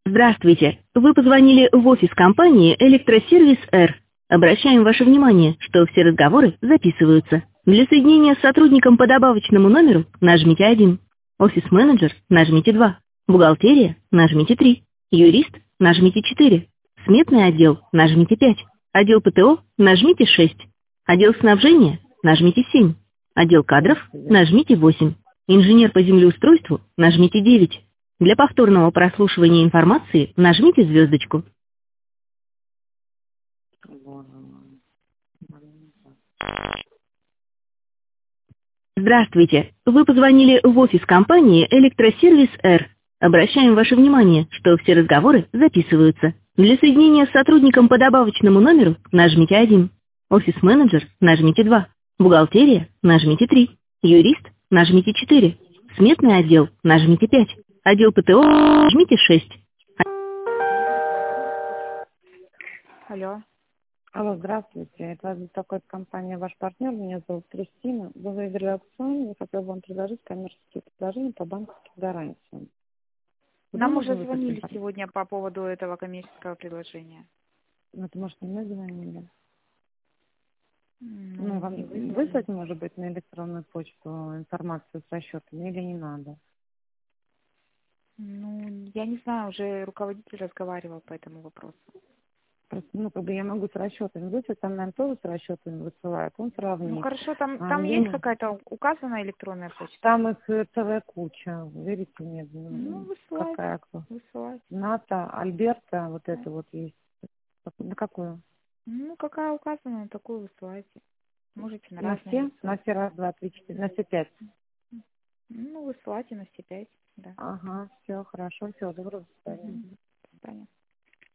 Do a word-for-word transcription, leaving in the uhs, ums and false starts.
Здравствуйте. Вы позвонили в офис компании «Электросервис Р». Обращаем ваше внимание, что все разговоры записываются. Для соединения с сотрудником по добавочному номеру нажмите один. Офис-менеджер нажмите два. Бухгалтерия нажмите три. Юрист нажмите четыре. Сметный отдел нажмите пять. Отдел ПТО нажмите шесть. Отдел снабжения нажмите семь. Отдел кадров нажмите восемь. Инженер по землеустройству нажмите девять. Для повторного прослушивания информации нажмите звездочку. Здравствуйте. Вы позвонили в офис компании «Электросервис Р». Обращаем ваше внимание, что все разговоры записываются. Для соединения с сотрудником по добавочному номеру нажмите один. Офис-менеджер нажмите два. Бухгалтерия нажмите три. Юрист нажмите четыре. Сметный отдел нажмите пять. Отдел ПТО нажмите шесть. Алло. Алло, здравствуйте. Это вас беспокоит компания «Ваш партнер». Меня зовут Кристина. Вы выиграли аукцион. Я хотела бы вам предложить коммерческие предложения по банковским гарантиям. Нам уже звонили сегодня по поводу этого коммерческого предложения. Ну, это, может, не мы звонили? Ну, ну вам выслать, может быть, на электронную почту информацию с расчетами или не надо? Ну, я не знаю, уже руководитель разговаривал по этому вопросу. Просто, ну, как бы я могу с расчетами выслать, там, наверное, тоже с расчетами высылают, он сравнит. Ну, хорошо, там, а, там мне... есть какая-то указанная электронная почта? Там их целая куча, верите мне? Ну, высылайте, какая? высылайте. Ната, Альберта, вот это вот есть. На какую? Ну, какая указана, такую высылайте. Можете на, на разные все? высылать. На все раз, два, три, четыре, на все пять. Ну, высылайте на все пять, да. Ага, все, хорошо, все, доброго свидания.